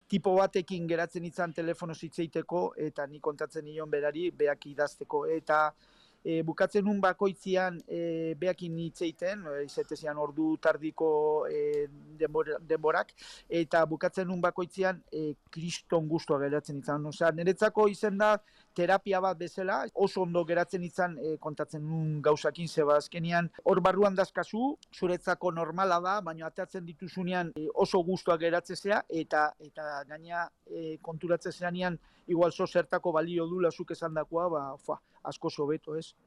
tipo batekin geratzen izan telefono zitzeiteko, eta ni kontatzen nion berari beak idazteko. Eta bukatzen nun bakoitzian beakin hitzeiten, izatezian ordu tardiko denborak, eta bukatzen nun bakoitzian kriston gustua geratzen izan. Osea, niretzako izen da terapia bat bezala, oso ondo geratzen izan kontatzen nun gauzakin, zeba azkenian hor barruan dazkazu, zuretzako normala da, baina atatzen dituzunean oso gustua geratzezea, eta gaina konturatzezea igual zertako balio dula zuk esan dakoa, asko sobeto, ez?